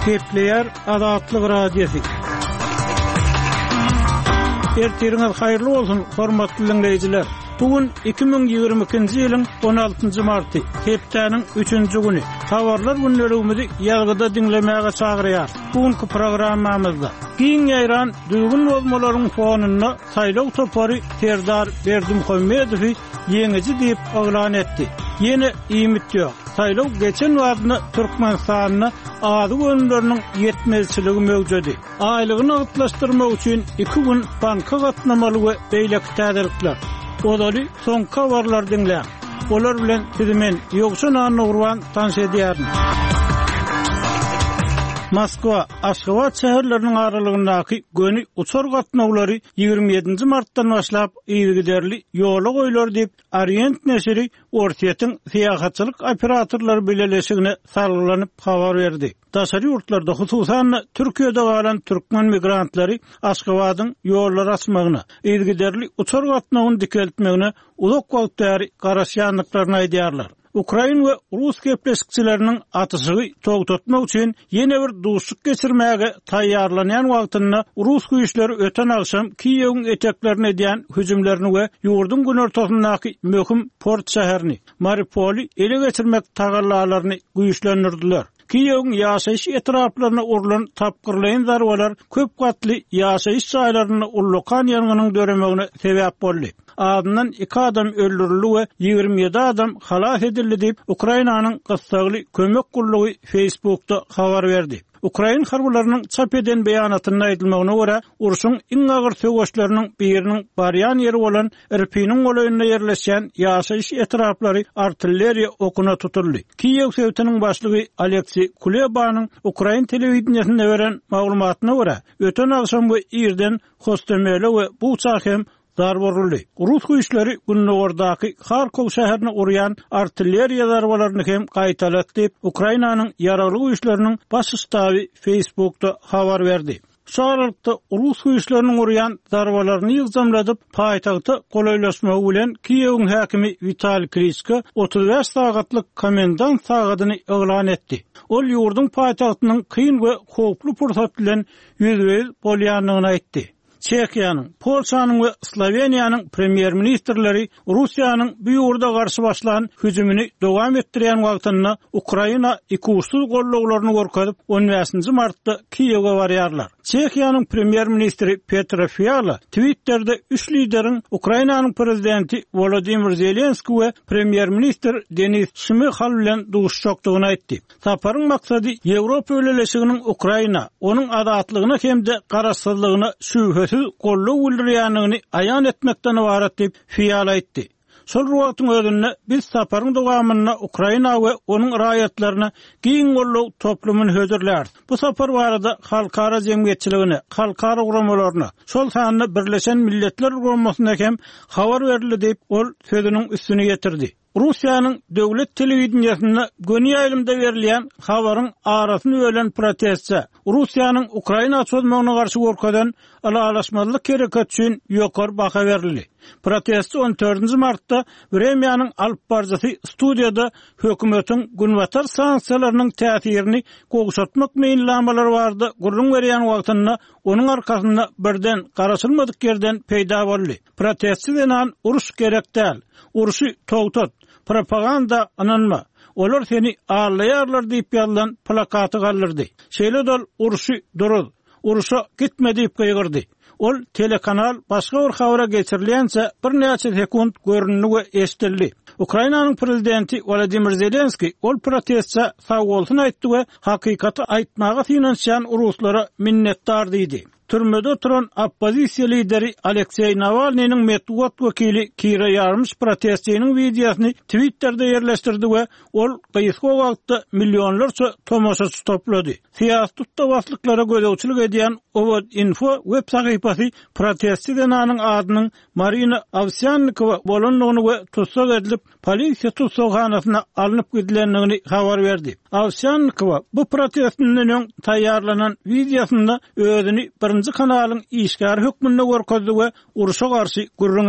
Kepler Azatlyk Radiosu. Ertiriňiz haýyrly bolsun, hormatly dinleýijiler. Bugün 2022-nji ýylyň 16-njy marty, hepdeniň 3-nji güni. Habarlar günlerimizi ýalgyda dinlemäge çagyrýar. Bugünkü programmamyzda giň ýaýran düýgün bolmalaryň fonuna saýlaw topary Serdar Berdimuhammedow ýeňiji diýip oglan etdi. Ýene ümit ýok. Saýlaw geçen wagtyny Türkmenistanyna azy gönülleriniň ýetmezçiligi mewjudi. Aýlygyny agtlaşdyrmak üçin 2 gün banka gatnamaly we beýlek täderlikler. Odaly soňky habarlar dinleýän. Olar bilen sizimen ýoksa nurwan tanış edýärin. Moskwa, Aşgabat şäherleriniň aralygyndaky göni uçar gatnawlary 27-nji martdan başlap ýygyderli ýola goýlar diýip Orient neşri Ortiýetiň syýahatçylyk operatorlary beleleşigine sargylanyp habar berdi. Daşary ýurtlarda hususan Türkiýede galan türkmen migrantlary Aşgabatyň ýollar açmagyna, ýygyderli uçar gatnawyny dikeltmegine uzak wagtary garaşýanlyklaryny aýdýarlar. Ukraina we Rus gepleşikçileriniň atyşygy togtatmak üçin ýene bir duşuk geçirmäge taýýarlanýan wagtyna Rus güýçleri öten akşam Kiýewiň eteklerine edýän hüjümlerini we ýurdun gün ortasyndaky möhüm port şäherini Mariupol'y ele geçirmek tagallalaryny güýçlendirdiler. Kiýewiň ýaşaýyş etraplaryna urulan tapgyrlaýan zarbalar köp gatly ýaşaýyş şaýlaryny ullukan ýargynyň döremegine sebäp boldy. Adından 2 adam öldürildi we 27 adam halas edildi diýip Ukrainanyň gysgaly kömek gullugy Facebook'ta habar berdi. Ukraina harbalarynyň çap eden beýanatynda aýdylmagyna görä, uruşyň iň agyr söwüşleriniň biriniň barýan ýeri bolan Irpiniň goýunda ýerleşen ýaşaýyş etraplary artilleriýa okuna tutuldy. Kiýew sewtiniň başlygy Aleksey Kulebanyň Ukraina telewizionyna beren maglumatyna görä, öten akşam bu ýerden Hostomely we Bucha hem zarboruldy. Rus güýçleri Günnogordaky Kharkov şäherini urýan artilleriýa zarbalaryny hem gaýtalatdy diýip Ukrainanyň ýaraly güýçleriniň baş ştaby Facebook'ta habar berdi. Şu aralykda Rus güýçleriniň urýan zarbalaryny ýyzamladyp paýtagty golaýlaşmagy bilen Kiýewiň häkimi Vitaliy Klitschko 35 sagatlyk komendant sagatyny eglan etdi. Ol ýurdun paýtagtynyň kyn we howply pursat bilen ýüzbeýiz bolýanlygyny aýtdy. Çekiýanyň, Polşanyň we Sloveniýanyň premier ministrleri Russiýanyň bu ýurda garşy başlanan hüjümini dowam etdirýän wagtyna Ukraina iki usul gollaglaryny gorkadyp 15-nji martda Kiýewge barýarlar. Çekiýanyň premier ministri Petr Fiala Twitter'de 3 lideriň Ukrainanyň prezidenti Volodymyr Zelenski we premier ministr Denis Şmyhal bilen duşuşykdygyny aýtdy. Saparyň maksady Ýewropa öleleşiginiň Ukraina, onuň adatlygyna hemde garaşsyzlygyna şübhesiz gollug bildirýänligini aýan etmekden ibaret diýip Fiala aýtdy. Şol wagtyň özünde biz saparyň dowamyna Ukraina we onuň raýatlaryna giň gollug toplumyny hödürlär. Bu sapar barada halkara jemgyýetçiligine, halkara uramalaryna, şol sanyny Birleşen Milletler Guramasyna hem habar berildi diýip ol sözüniň üstüne getirdi. Russiýanyň döwlet telewizionyna göni ýaýlymda berilýän habaryň arasyny ölen protestçi Russiýanyň Ukraina çözmegine garşy gorkadan alalaşmalyk kereket üçin ýokary baha berildi. Protestçi 14-nji martda Vremýanyň alyp barjasy studiýada hökümetiň günbatar sanksiýalarynyň täsirini gogşatmak meýillanmalary bardy. Gurrun berýän wagtyna onuň arkasynda birden garaşylmadyk ýerden peýda boldy. Protestçi denan uruş gerek däl, uruşy togtat, propaganda ananma. Olar seni ağlaýarlar diýip ýazylan plakaty galdyrdy. Şeýle uruşy durul, uruşa gitme diýip gaýgyrdy. Ol telekanal başga bir habara geçirilýänse bir näçe sekund görünýär we eşdildi. Ukrainanyň prezidenti Volodymyr Zelenski ol protestçi sag bolsun aýtdy we hakykaty aýtmaga finansiýan uruslara minnetdar diýdi. Türmede oturan oppozisiya lideri Aleksey Navalnyň Medvedev wekili Kira Yarmyş protestçiniň videosunu Twitter'da yerleşdirdi we ol gysga wagtda milyonlarça tomoşaçy toplady. Siýasatda waslyklara gödäwçilik edýän Ovod Info web sahypasy protestçi denanyň adynyň Marina Avsyannikova bolanlygyny we tutsak edilip polisiýa tutsakxanasyna alınıp gidilenligini habar berdi. Avsyannikova bu protestinden taýýarlanan videosunda özüni birinji kanalyň işgär hökmünde gorkady we uruşa garşy gurrun